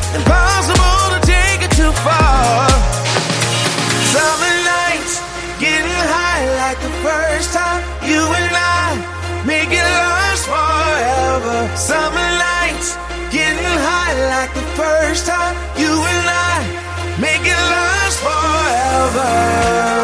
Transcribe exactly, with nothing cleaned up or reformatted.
impossible to take it too far. Summer nights, getting high like the first time. You and I, make it last forever. Summer nights, getting high like the first time. You and I, make it last forever.